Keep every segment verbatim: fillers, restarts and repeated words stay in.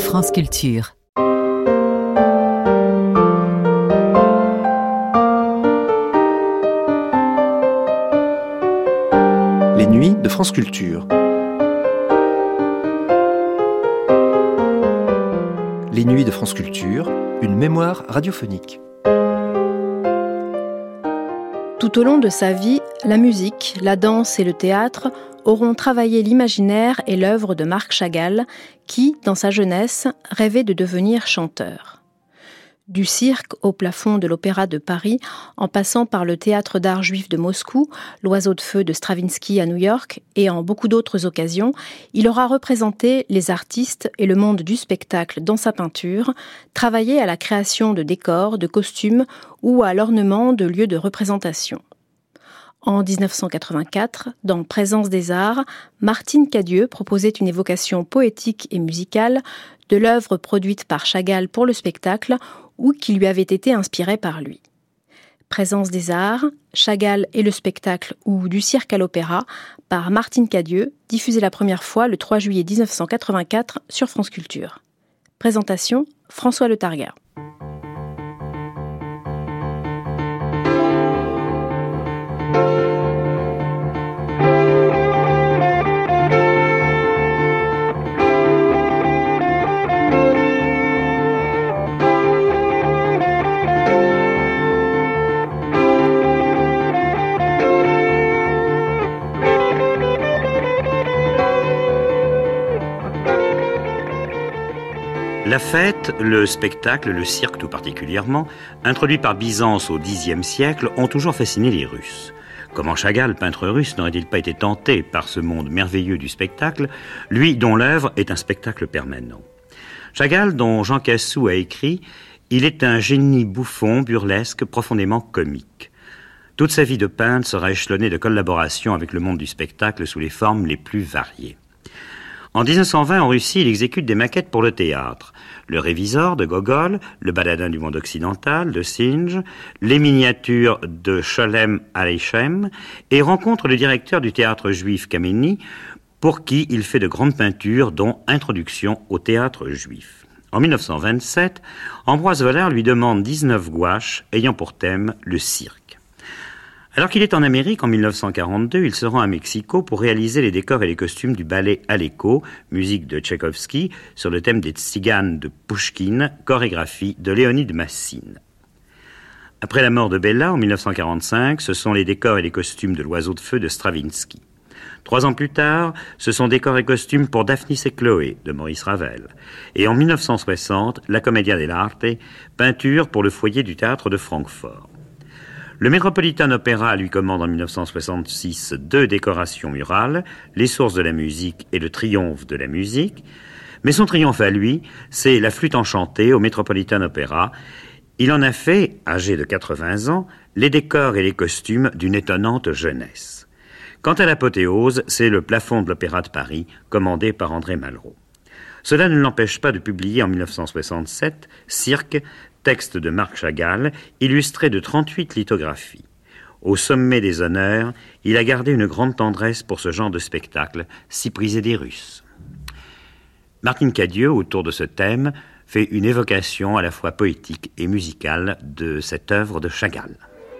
France Culture. Les nuits de France Culture. Les nuits de France Culture, une mémoire radiophonique. Tout au long de sa vie, la musique, la danse et le théâtre auront travaillé l'imaginaire et l'œuvre de Marc Chagall, qui, dans sa jeunesse, rêvait de devenir chanteur. Du cirque au plafond de l'Opéra de Paris, en passant par le Théâtre d'art juif de Moscou, l'Oiseau de feu de Stravinsky à New York et en beaucoup d'autres occasions, il aura représenté les artistes et le monde du spectacle dans sa peinture, travaillé à la création de décors, de costumes ou à l'ornement de lieux de représentation. En dix-neuf cent quatre-vingt-quatre, dans Présence des Arts, Martine Cadieux proposait une évocation poétique et musicale de l'œuvre produite par Chagall pour le spectacle ou qui lui avait été inspirée par lui. Présence des Arts, Chagall et le spectacle ou du cirque à l'opéra par Martine Cadieux, diffusé la première fois le trois juillet dix-neuf cent quatre-vingt-quatre sur France Culture. Présentation, François Le Targa. La fête, le spectacle, le cirque tout particulièrement, introduits par Byzance au dixième siècle, ont toujours fasciné les Russes. Comment Chagall, peintre russe, n'aurait-il pas été tenté par ce monde merveilleux du spectacle, lui dont l'œuvre est un spectacle permanent. Chagall, dont Jean Cassou a écrit, il est un génie bouffon, burlesque, profondément comique. Toute sa vie de peintre sera échelonnée de collaboration avec le monde du spectacle sous les formes les plus variées. En dix-neuf cent vingt, en Russie, il exécute des maquettes pour le théâtre. Le Révisor de Gogol, le Baladin du monde occidental de Synge, les miniatures de Sholem Aleichem, et rencontre le directeur du théâtre juif Kameny, pour qui il fait de grandes peintures, dont Introduction au théâtre juif. En dix-neuf cent vingt-sept, Ambroise Vollard lui demande dix-neuf gouaches ayant pour thème le cirque. Alors qu'il est en Amérique en dix-neuf cent quarante-deux, il se rend à Mexico pour réaliser les décors et les costumes du ballet Aleko, musique de Tchaïkovski, sur le thème des Tziganes de Pouchkine, chorégraphie de Léonide Massine. Après la mort de Bella en dix-neuf cent quarante-cinq, ce sont les décors et les costumes de l'Oiseau de feu de Stravinsky. Trois ans plus tard, ce sont décors et costumes pour Daphnis et Chloé de Maurice Ravel. Et en dix-neuf cent soixante, la Commedia dell'arte, peinture pour le foyer du théâtre de Francfort. Le Metropolitan Opera lui commande en dix-neuf cent soixante-six deux décorations murales, les sources de la musique et le triomphe de la musique. Mais son triomphe à lui, c'est la flûte enchantée au Metropolitan Opera. Il en a fait, âgé de quatre-vingts ans, les décors et les costumes d'une étonnante jeunesse. Quant à l'apothéose, c'est le plafond de l'Opéra de Paris, commandé par André Malraux. Cela ne l'empêche pas de publier en dix-neuf cent soixante-sept Cirque, texte de Marc Chagall, illustré de trente-huit lithographies. Au sommet des honneurs, il a gardé une grande tendresse pour ce genre de spectacle, si prisé des Russes. Martine Cadieux, autour de ce thème, fait une évocation à la fois poétique et musicale de cette œuvre de Chagall.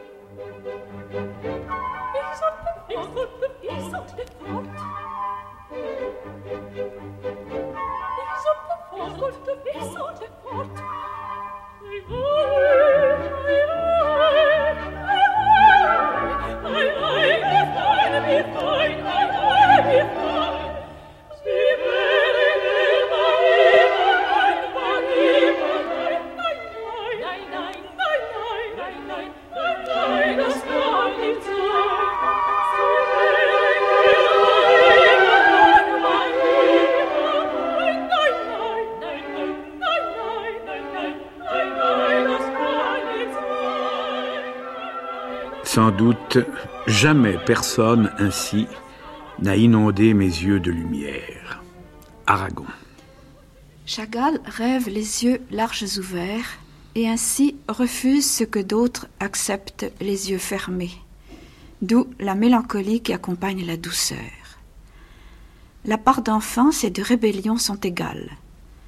Sans doute, jamais personne ainsi n'a inondé mes yeux de lumière. Aragon. Chagall rêve les yeux larges ouverts et ainsi refuse ce que d'autres acceptent les yeux fermés, d'où la mélancolie qui accompagne la douceur. La part d'enfance et de rébellion sont égales.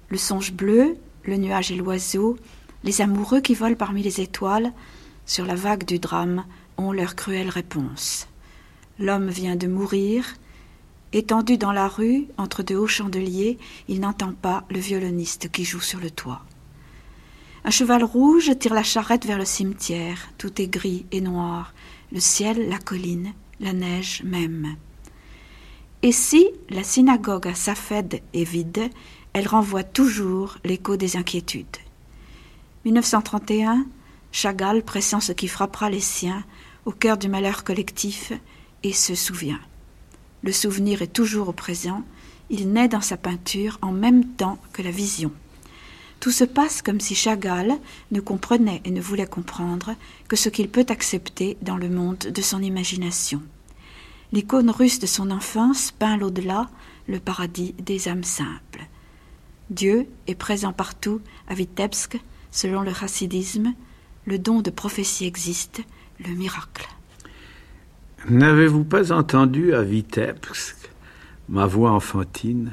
Le songe bleu, le nuage et l'oiseau, les amoureux qui volent parmi les étoiles, sur la vague du drame, ont leur cruelle réponse. L'homme vient de mourir. Étendu dans la rue, entre deux hauts chandeliers, il n'entend pas le violoniste qui joue sur le toit. Un cheval rouge tire la charrette vers le cimetière. Tout est gris et noir. Le ciel, la colline, la neige même. Et si la synagogue à Safed est vide, elle renvoie toujours l'écho des inquiétudes. dix-neuf cent trente et un, Chagall pressent ce qui frappera les siens au cœur du malheur collectif et se souvient. Le souvenir est toujours au présent, il naît dans sa peinture en même temps que la vision. Tout se passe comme si Chagall ne comprenait et ne voulait comprendre que ce qu'il peut accepter dans le monde de son imagination. L'icône russe de son enfance peint l'au-delà, le paradis des âmes simples. Dieu est présent partout à Vitebsk, selon le chassidisme, le don de prophétie existe, le miracle. N'avez-vous pas entendu à Vitebsk ma voix enfantine?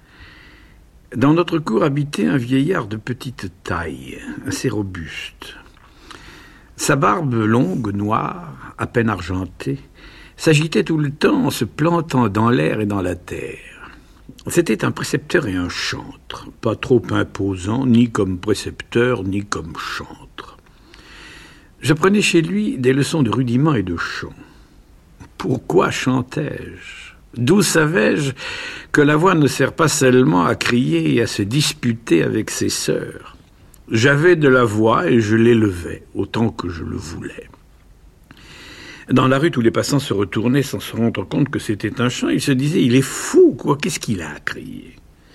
Dans notre cour habitait un vieillard de petite taille, assez robuste. Sa barbe longue, noire, à peine argentée, s'agitait tout le temps en se plantant dans l'air et dans la terre. C'était un précepteur et un chantre, pas trop imposant, ni comme précepteur, ni comme chantre. J'apprenais chez lui des leçons de rudiments et de chant. Pourquoi chantais-je? D'où savais-je que la voix ne sert pas seulement à crier et à se disputer avec ses sœurs? J'avais de la voix et je l'élevais autant que je le voulais. Dans la rue, tous les passants se retournaient sans se rendre compte que c'était un chant. Ils se disaient, il est fou, quoi, qu'est-ce qu'il a à crier?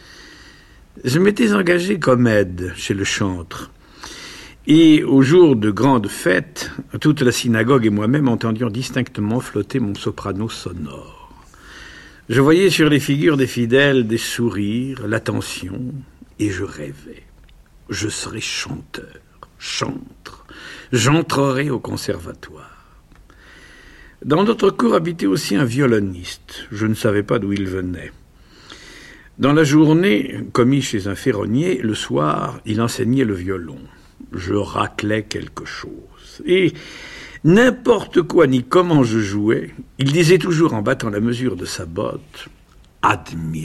Je m'étais engagé comme aide chez le chantre. Et au jour de grandes fêtes, toute la synagogue et moi-même entendions distinctement flotter mon soprano sonore. Je voyais sur les figures des fidèles des sourires, l'attention, et je rêvais. Je serais chanteur, chantre, j'entrerai au conservatoire. Dans notre cour habitait aussi un violoniste. Je ne savais pas d'où il venait. Dans la journée, commis chez un ferronnier, le soir, il enseignait le violon. Je raclais quelque chose. Et n'importe quoi ni comment je jouais, il disait toujours en battant la mesure de sa botte « Admirable ».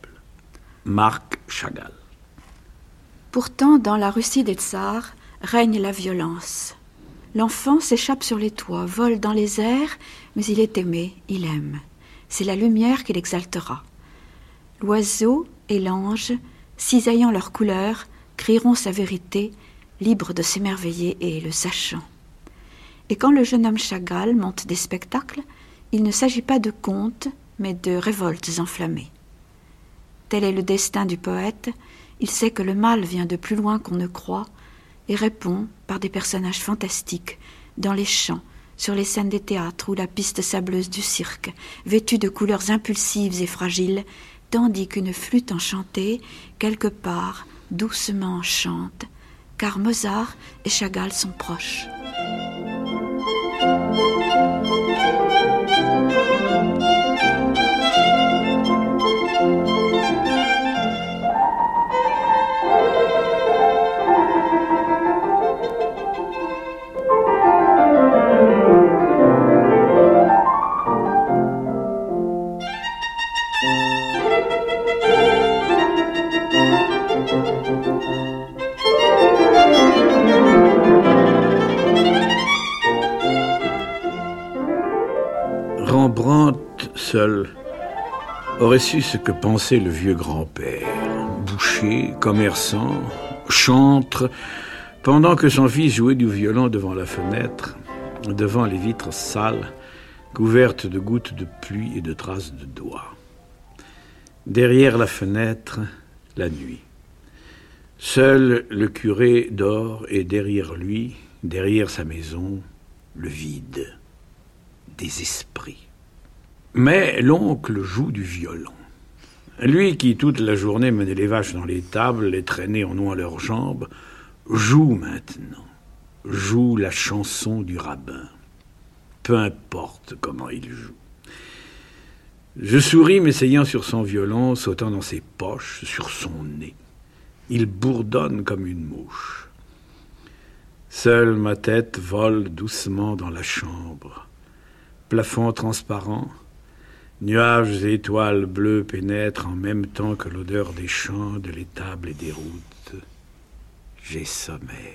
Marc Chagall. Pourtant, dans la Russie des tsars, règne la violence. L'enfant s'échappe sur les toits, vole dans les airs, mais il est aimé, il aime. C'est la lumière qui l'exaltera. L'oiseau et l'ange, cisaillant leurs couleurs, crieront sa vérité, libres de s'émerveiller et le sachant. Et quand le jeune homme Chagall monte des spectacles, il ne s'agit pas de contes, mais de révoltes enflammées. Tel est le destin du poète, il sait que le mal vient de plus loin qu'on ne croit, et répond par des personnages fantastiques, dans les champs, sur les scènes des théâtres ou la piste sableuse du cirque, vêtus de couleurs impulsives et fragiles, tandis qu'une flûte enchantée, quelque part, doucement chante, car Mozart et Chagall sont proches. Rembrandt, seul, aurait su ce que pensait le vieux grand-père. Boucher, commerçant, chantre, pendant que son fils jouait du violon devant la fenêtre, devant les vitres sales, couvertes de gouttes de pluie et de traces de doigts. Derrière la fenêtre, la nuit. Seul le curé dort et derrière lui, derrière sa maison, le vide. Des esprits. Mais l'oncle joue du violon. Lui qui, toute la journée, menait les vaches dans les tables, les traînait en nouant leurs jambes, joue maintenant, joue la chanson du rabbin. Peu importe comment il joue. Je souris, m'essayant sur son violon, sautant dans ses poches, sur son nez. Il bourdonne comme une mouche. Seule ma tête vole doucement dans la chambre. Plafond transparent, nuages et étoiles bleues pénètrent en même temps que l'odeur des champs, de l'étable et des routes. J'ai sommeil.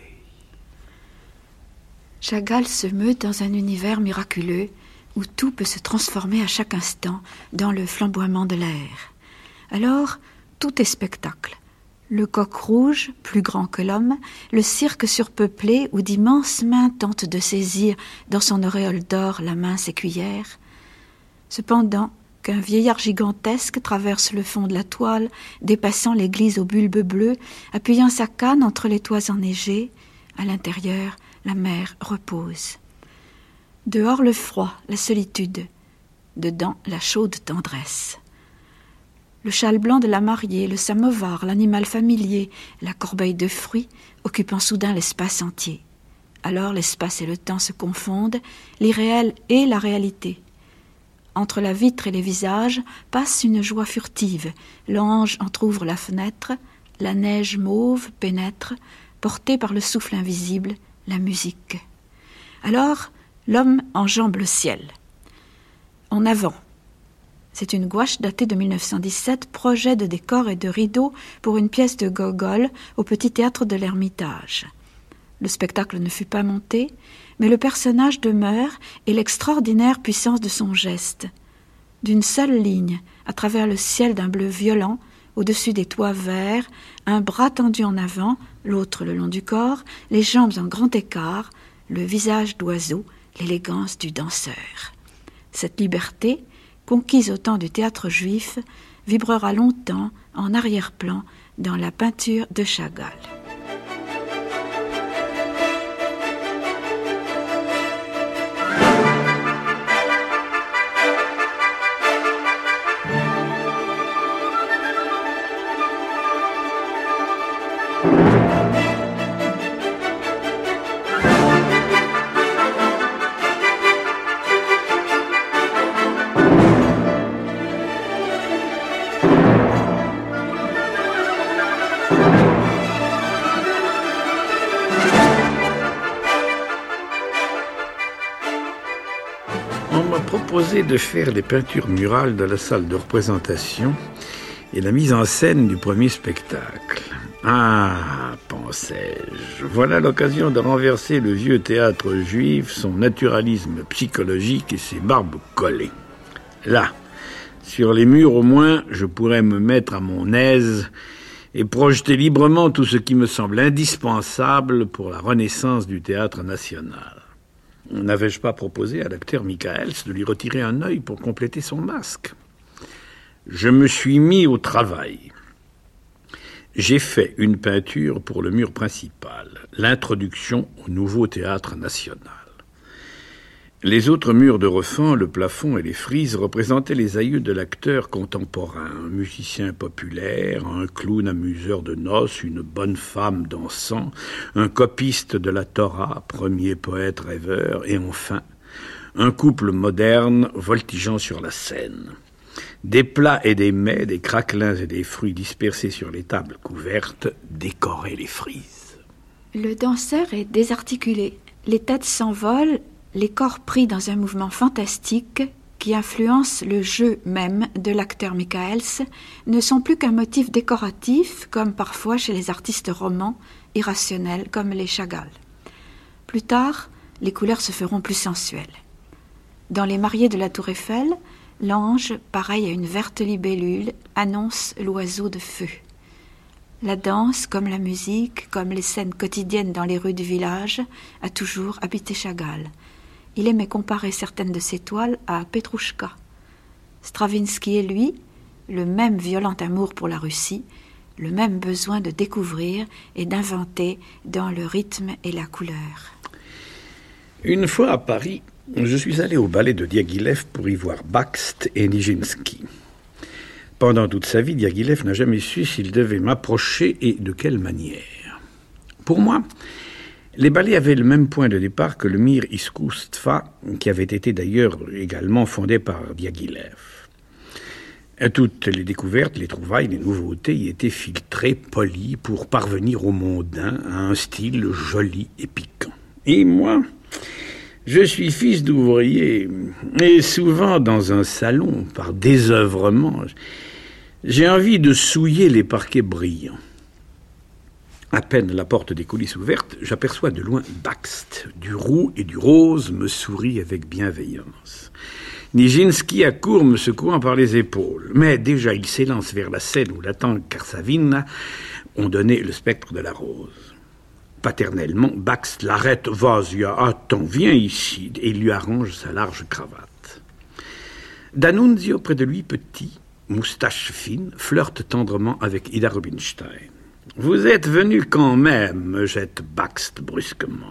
Chagall se meut dans un univers miraculeux où tout peut se transformer à chaque instant dans le flamboiement de l'air. Alors, tout est spectacle. Le coq rouge, plus grand que l'homme, le cirque surpeuplé où d'immenses mains tentent de saisir dans son auréole d'or la mince écuyère. Cependant, qu'un vieillard gigantesque traverse le fond de la toile, dépassant l'église aux bulbes bleus, appuyant sa canne entre les toits enneigés, à l'intérieur, la mer repose. Dehors le froid, la solitude, dedans la chaude tendresse. Le châle blanc de la mariée, le samovar, l'animal familier, la corbeille de fruits, occupant soudain l'espace entier. Alors l'espace et le temps se confondent, l'irréel et la réalité. Entre la vitre et les visages passe une joie furtive. L'ange entr'ouvre la fenêtre, la neige mauve pénètre, portée par le souffle invisible, la musique. Alors, l'homme enjambe le ciel. En avant. C'est une gouache datée de mille neuf cent dix-sept, projet de décor et de rideaux pour une pièce de Gogol au Petit Théâtre de l'Ermitage. Le spectacle ne fut pas monté, mais le personnage demeure et l'extraordinaire puissance de son geste. D'une seule ligne, à travers le ciel d'un bleu violent, au-dessus des toits verts, un bras tendu en avant, l'autre le long du corps, les jambes en grand écart, le visage d'oiseau, l'élégance du danseur. Cette liberté, conquise au temps du théâtre juif, vibrera longtemps en arrière-plan dans la peinture de Chagall. De faire les peintures murales de la salle de représentation et la mise en scène du premier spectacle. Ah, pensais-je, voilà l'occasion de renverser le vieux théâtre juif, son naturalisme psychologique et ses barbes collées. Là, sur les murs au moins, je pourrais me mettre à mon aise et projeter librement tout ce qui me semble indispensable pour la renaissance du théâtre national. N'avais-je pas proposé à l'acteur Michaels de lui retirer un œil pour compléter son masque? Je me suis mis au travail. J'ai fait une peinture pour le mur principal, l'introduction au nouveau théâtre national. Les autres murs de refend, le plafond et les frises représentaient les aïeux de l'acteur contemporain, un musicien populaire, un clown amuseur de noces, une bonne femme dansant, un copiste de la Torah, premier poète rêveur, et enfin, un couple moderne voltigeant sur la scène. Des plats et des mets, des craquelins et des fruits dispersés sur les tables couvertes décoraient les frises. Le danseur est désarticulé. Les têtes s'envolent, les corps pris dans un mouvement fantastique qui influence le jeu même de l'acteur Michaels ne sont plus qu'un motif décoratif, comme parfois chez les artistes romans, irrationnels comme les Chagall. Plus tard, les couleurs se feront plus sensuelles. Dans Les Mariés de la Tour Eiffel, l'ange, pareil à une verte libellule, annonce l'oiseau de feu. La danse, comme la musique, comme les scènes quotidiennes dans les rues du village, a toujours habité Chagall. Il aimait comparer certaines de ses toiles à Petrouchka. Stravinsky et lui, le même violent amour pour la Russie, le même besoin de découvrir et d'inventer dans le rythme et la couleur. Une fois à Paris, je suis allé au ballet de Diaghilev pour y voir Bakst et Nijinsky. Pendant toute sa vie, Diaghilev n'a jamais su s'il devait m'approcher et de quelle manière. Pour moi, les ballets avaient le même point de départ que le Mir Iskousstva, qui avait été d'ailleurs également fondé par Diaghilev. Toutes les découvertes, les trouvailles, les nouveautés y étaient filtrées, polies, pour parvenir au mondain à un style joli et piquant. Et moi, je suis fils d'ouvrier, et souvent dans un salon, par désœuvrement, j'ai envie de souiller les parquets brillants. À peine la porte des coulisses ouverte, j'aperçois de loin Bakst. Du roux et du rose me sourit avec bienveillance. Nijinsky accourt me secouant par les épaules. Mais déjà, il s'élance vers la scène où l'attend Karsavina ont donné le spectre de la rose. Paternellement, Bakst l'arrête. « Vas-y, attends, viens ici » et il lui arrange sa large cravate. D'Annunzio, près de lui, petit, moustache fine, flirte tendrement avec Ida Rubinstein. « Vous êtes venu quand même » me jette Bakst brusquement.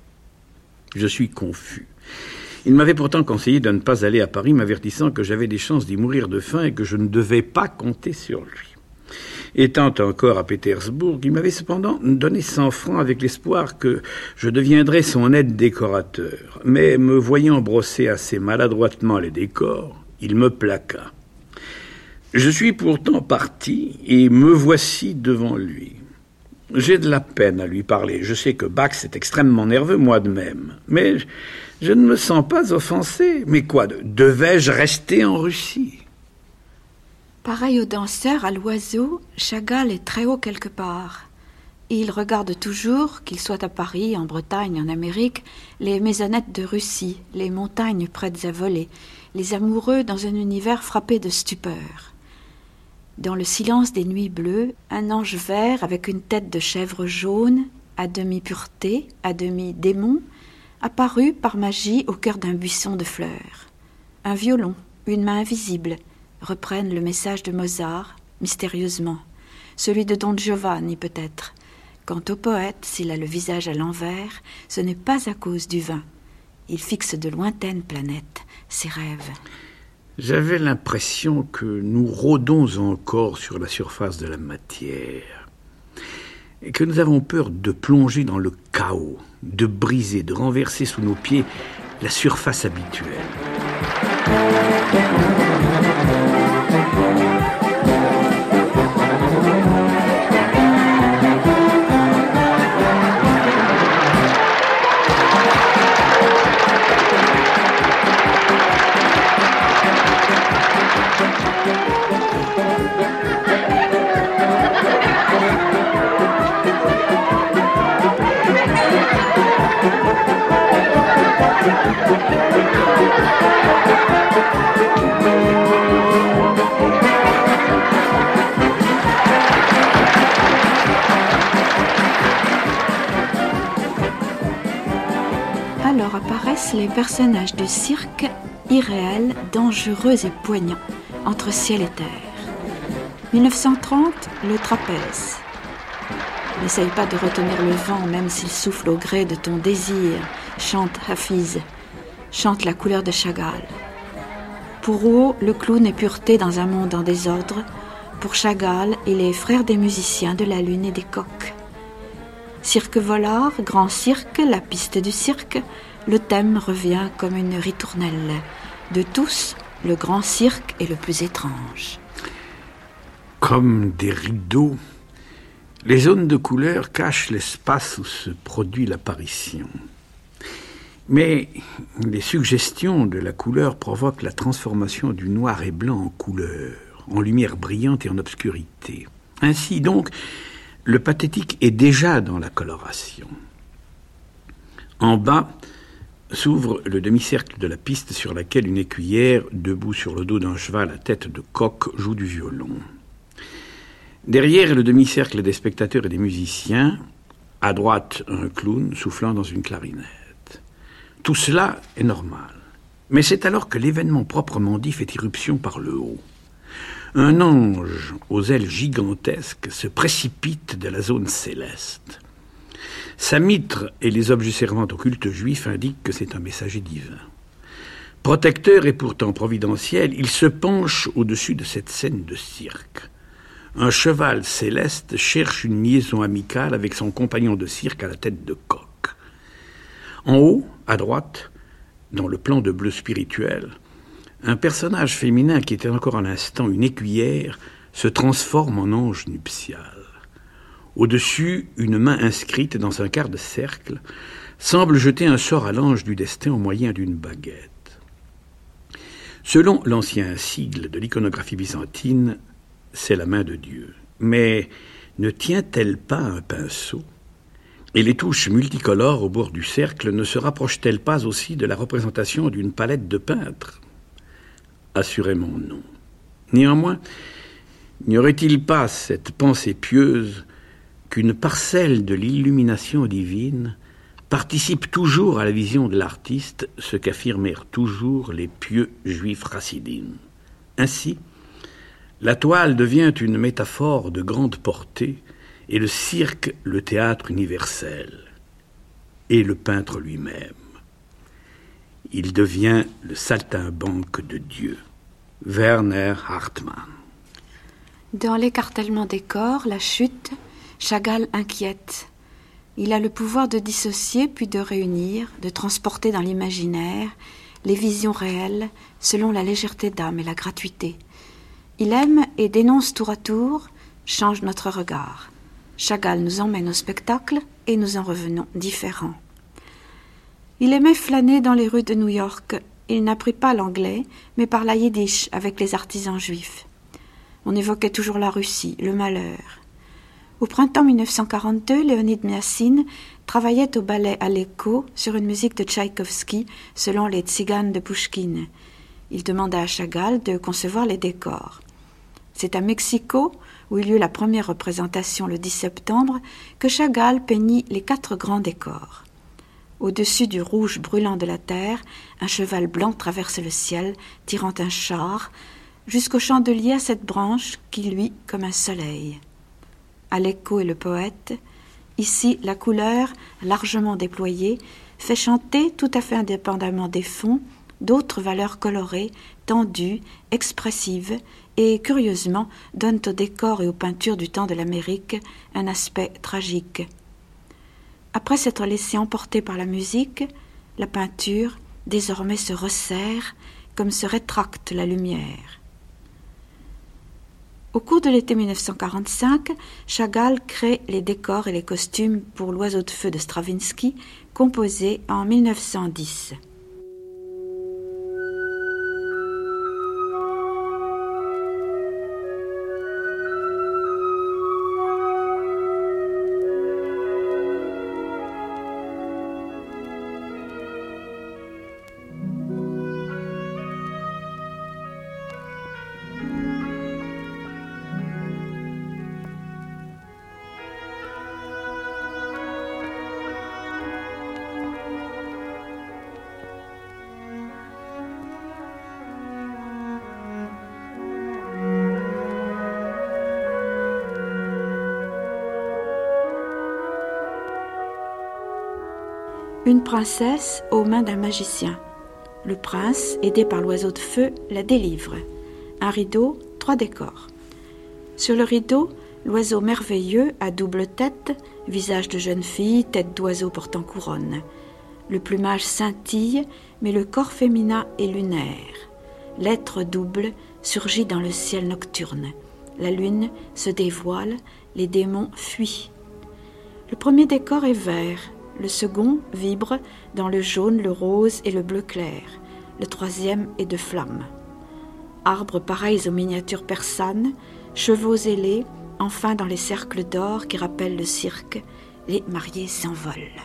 Je suis confus. Il m'avait pourtant conseillé de ne pas aller à Paris, m'avertissant que j'avais des chances d'y mourir de faim et que je ne devais pas compter sur lui. Étant encore à Pétersbourg, il m'avait cependant donné cent francs avec l'espoir que je deviendrais son aide décorateur. Mais me voyant brosser assez maladroitement les décors, il me plaqua. Je suis pourtant parti et me voici devant lui. J'ai de la peine à lui parler. Je sais que Bakst est extrêmement nerveux, moi de même. Mais je ne me sens pas offensé. Mais quoi, devais-je rester en Russie ? Pareil au danseur, à l'oiseau, Chagall est très haut quelque part. Il regarde toujours, qu'il soit à Paris, en Bretagne, en Amérique, les maisonnettes de Russie, les montagnes prêtes à voler, les amoureux dans un univers frappé de stupeur. Dans le silence des nuits bleues, un ange vert avec une tête de chèvre jaune, à demi pureté, à demi démon, apparut par magie au cœur d'un buisson de fleurs. Un violon, une main invisible, reprennent le message de Mozart, mystérieusement. Celui de Don Giovanni, peut-être. Quant au poète, s'il a le visage à l'envers, ce n'est pas à cause du vin. Il fixe de lointaines planètes, ses rêves. J'avais l'impression que nous rôdons encore sur la surface de la matière et que nous avons peur de plonger dans le chaos, de briser, de renverser sous nos pieds la surface habituelle. Alors apparaissent les personnages de cirque irréels, dangereux et poignants, entre ciel et terre. dix-neuf cent trente, le trapèze. N'essaye pas de retenir le vent, même s'il souffle au gré de ton désir, chante Hafiz, chante la couleur de Chagall. Pour Rouault, le clown est pureté dans un monde en désordre. Pour Chagall, il est frère des musiciens, de la lune et des coqs. Cirque volard, grand cirque, la piste du cirque, le thème revient comme une ritournelle. De tous, le grand cirque est le plus étrange. Comme des rideaux, les zones de couleur cachent l'espace où se produit l'apparition. Mais les suggestions de la couleur provoquent la transformation du noir et blanc en couleur, en lumière brillante et en obscurité. Ainsi donc, le pathétique est déjà dans la coloration. En bas s'ouvre le demi-cercle de la piste sur laquelle une écuyère, debout sur le dos d'un cheval à tête de coq, joue du violon. Derrière le demi-cercle des spectateurs et des musiciens, à droite un clown soufflant dans une clarinette. Tout cela est normal. Mais c'est alors que l'événement proprement dit fait irruption par le haut. Un ange aux ailes gigantesques se précipite de la zone céleste. Sa mitre et les objets servant au culte juif indiquent que c'est un messager divin. Protecteur et pourtant providentiel, il se penche au-dessus de cette scène de cirque. Un cheval céleste cherche une liaison amicale avec son compagnon de cirque à la tête de coq. En haut, à droite, dans le plan de bleu spirituel, un personnage féminin qui était encore à l'instant une écuyère se transforme en ange nuptial. Au-dessus, une main inscrite dans un quart de cercle semble jeter un sort à l'ange du destin au moyen d'une baguette. Selon l'ancien sigle de l'iconographie byzantine, c'est la main de Dieu. Mais ne tient-elle pas un pinceau ? Et les touches multicolores au bord du cercle ne se rapprochent-elles pas aussi de la représentation d'une palette de peintre ? Assurément non. Néanmoins, n'y aurait-il pas cette pensée pieuse qu'une parcelle de l'illumination divine participe toujours à la vision de l'artiste, ce qu'affirmèrent toujours les pieux juifs chassidim. Ainsi, la toile devient une métaphore de grande portée et le cirque le théâtre universel, et le peintre lui-même. Il devient le saltimbanque de Dieu. Werner Hartmann. Dans l'écartèlement des corps, la chute, Chagall inquiète. Il a le pouvoir de dissocier puis de réunir, de transporter dans l'imaginaire les visions réelles selon la légèreté d'âme et la gratuité. Il aime et dénonce tour à tour, change notre regard. Chagall nous emmène au spectacle et nous en revenons différents. Il aimait flâner dans les rues de New York. Il n'apprit pas l'anglais, mais parla yiddish avec les artisans juifs. On évoquait toujours la Russie, le malheur. Au printemps mille neuf cent quarante-deux, Léonid Miassine travaillait au ballet à l'Écho sur une musique de Tchaïkovski selon les Tziganes de Pouchkine. Il demanda à Chagall de concevoir les décors. C'est à Mexico, où eut lieu la première représentation le dix septembre, que Chagall peignit les quatre grands décors. Au-dessus du rouge brûlant de la terre, un cheval blanc traverse le ciel, tirant un char, jusqu'au chandelier à sept branches qui luit comme un soleil. À l'Écho et le poète, ici la couleur, largement déployée, fait chanter, tout à fait indépendamment des fonds, d'autres valeurs colorées, tendues, expressives, et, curieusement, donnent aux décors et aux peintures du temps de l'Amérique un aspect tragique. Après s'être laissé emporter par la musique, la peinture, désormais, se resserre, comme se rétracte la lumière. Au cours de l'été mille neuf cent quarante-cinq, Chagall crée les décors et les costumes pour l'Oiseau de feu de Stravinsky, composé en mille neuf cent dix. Une princesse aux mains d'un magicien. Le prince, aidé par l'oiseau de feu, la délivre. Un rideau, trois décors. Sur le rideau, l'oiseau merveilleux à double tête, visage de jeune fille, tête d'oiseau portant couronne. Le plumage scintille, mais le corps féminin est lunaire. L'être double surgit dans le ciel nocturne. La lune se dévoile, les démons fuient. Le premier décor est vert. Le second vibre dans le jaune, le rose et le bleu clair. Le troisième est de flammes. Arbres pareils aux miniatures persanes, chevaux ailés, enfin dans les cercles d'or qui rappellent le cirque, les mariés s'envolent.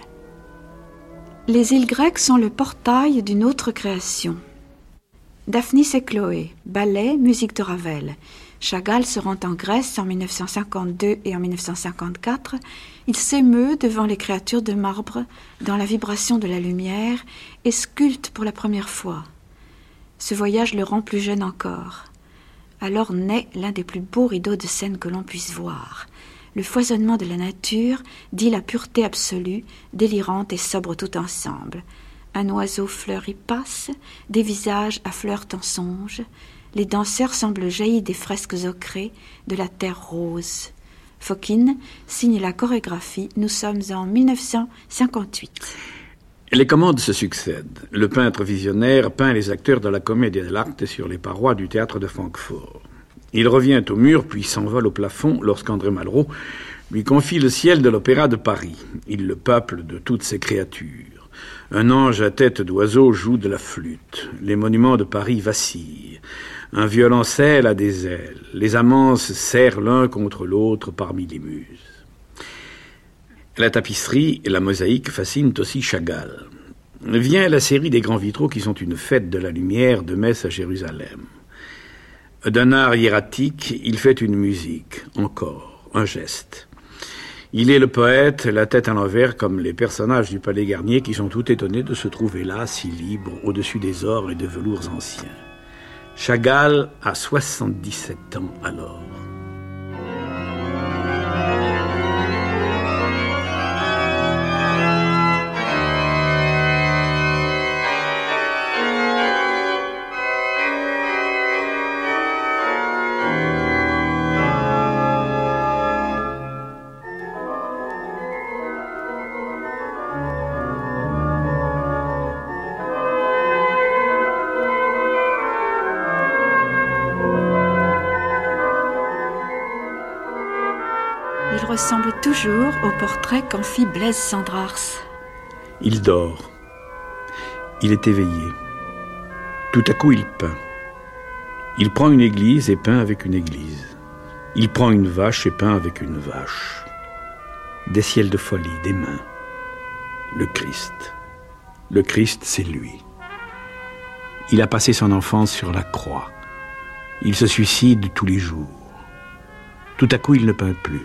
Les îles grecques sont le portail d'une autre création. Daphnis et Chloé, ballet, musique de Ravel. Chagall se rend en Grèce en mille neuf cent cinquante-deux et en mille neuf cent cinquante-quatre. Il s'émeut devant les créatures de marbre dans la vibration de la lumière et sculpte pour la première fois. Ce voyage le rend plus jeune encore. Alors naît l'un des plus beaux rideaux de scène que l'on puisse voir. Le foisonnement de la nature dit la pureté absolue, délirante et sobre tout ensemble. Un oiseau fleuri passe, des visages affleurent en songe. Les danseurs semblent jaillir des fresques ocrées de la terre rose. Fokine signe la chorégraphie. Nous sommes en mille neuf cent cinquante-huit. Les commandes se succèdent. Le peintre visionnaire peint les acteurs de la Commedia dell'arte sur les parois du théâtre de Francfort. Il revient au mur, puis s'envole au plafond lorsqu'André Malraux lui confie le ciel de l'Opéra de Paris. Il le peuple de toutes ses créatures. Un ange à tête d'oiseau joue de la flûte. Les monuments de Paris vacillent. Un violoncelle a des ailes. Les amants se serrent l'un contre l'autre parmi les muses. La tapisserie et la mosaïque fascinent aussi Chagall. Vient la série des grands vitraux qui sont une fête de la lumière de Metz à Jérusalem. D'un art hiératique, il fait une musique, encore, un geste. Il est le poète, la tête à l'envers, comme les personnages du Palais Garnier qui sont tout étonnés de se trouver là, si libres, au-dessus des ors et des velours anciens. Chagall a soixante-dix-sept ans alors. Il ressemble toujours au portrait qu'en fit Blaise Cendrars. Il dort. Il est éveillé. Tout à coup, il peint. Il prend une église et peint avec une église. Il prend une vache et peint avec une vache. Des ciels de folie, des mains. Le Christ. Le Christ, c'est lui. Il a passé son enfance sur la croix. Il se suicide tous les jours. Tout à coup, il ne peint plus.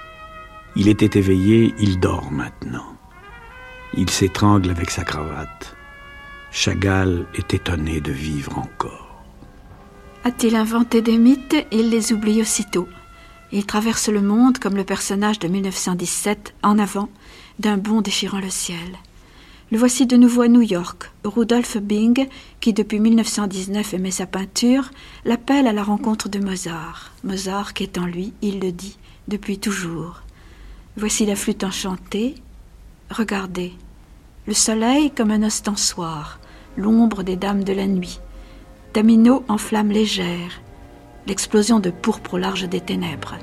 Il était éveillé, il dort maintenant. Il s'étrangle avec sa cravate. Chagall est étonné de vivre encore. A-t-il inventé des mythes? Il les oublie aussitôt. Il traverse le monde comme le personnage de mille neuf cent dix-sept, en avant, d'un bond déchirant le ciel. Le voici de nouveau à New York. Rudolf Bing, qui depuis mille neuf cent dix-neuf aimait sa peinture, l'appelle à la rencontre de Mozart. Mozart qui est en lui, il le dit, depuis toujours. Voici la flûte enchantée. Regardez, le soleil comme un ostensoir, l'ombre des dames de la nuit. Tamino en flamme légère, l'explosion de pourpre au large des ténèbres.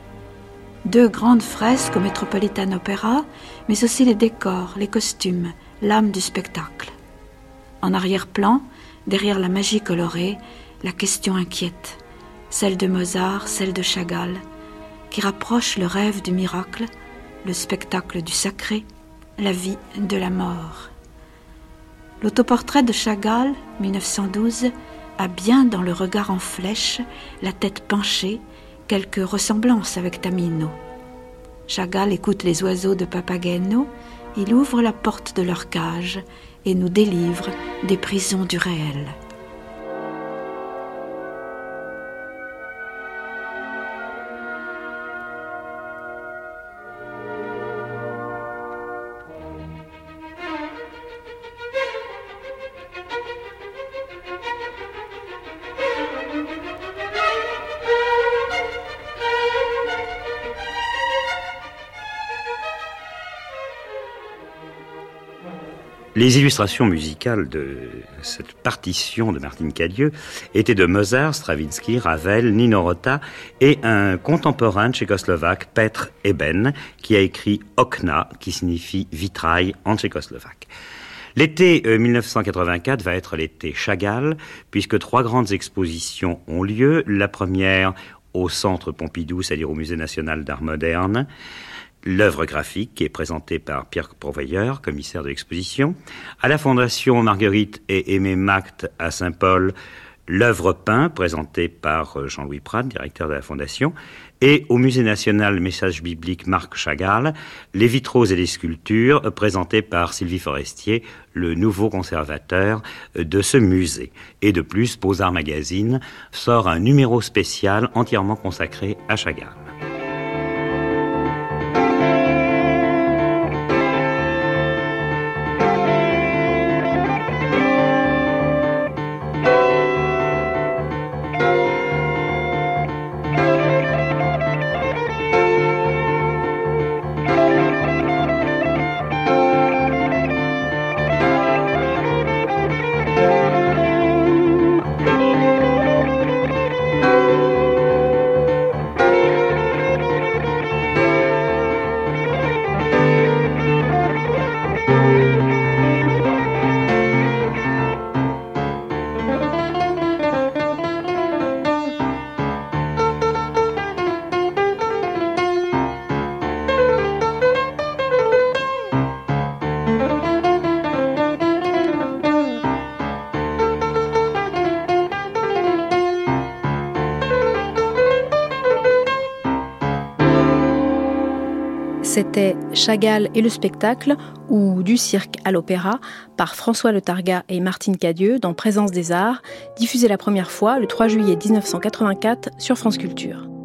Deux grandes fresques au Metropolitan Opera, mais aussi les décors, les costumes, l'âme du spectacle. En arrière-plan, derrière la magie colorée, la question inquiète, celle de Mozart, celle de Chagall, qui rapproche le rêve du miracle, le spectacle du sacré, la vie de la mort. L'autoportrait de Chagall, mille neuf cent douze, a bien dans le regard en flèche, la tête penchée, quelques ressemblances avec Tamino. Chagall écoute les oiseaux de Papageno, il ouvre la porte de leur cage et nous délivre des prisons du réel. Les illustrations musicales de cette partition de Martine Cadieux étaient de Mozart, Stravinsky, Ravel, Nino Rota et un contemporain tchécoslovaque, Petr Eben, qui a écrit Okna, qui signifie vitrail en tchécoslovaque. L'été mille neuf cent quatre-vingt-quatre va être l'été Chagall, puisque trois grandes expositions ont lieu. La première au Centre Pompidou, c'est-à-dire au Musée national d'art moderne. L'œuvre graphique qui est présentée par Pierre Pourvoyeur, commissaire de l'exposition. À la Fondation Marguerite et Aimé Macht à Saint-Paul, l'œuvre peint, présentée par Jean-Louis Prat, directeur de la Fondation. Et au Musée national Message biblique Marc Chagall, les vitraux et les sculptures présentés par Sylvie Forestier, le nouveau conservateur de ce musée. Et de plus, Beaux-Arts Magazine sort un numéro spécial entièrement consacré à Chagall. C'était Chagall et le spectacle, ou Du cirque à l'opéra, par François Le Targa et Martine Cadieux dans Présence des Arts, diffusé la première fois le trois juillet mille neuf cent quatre-vingt-quatre sur France Culture.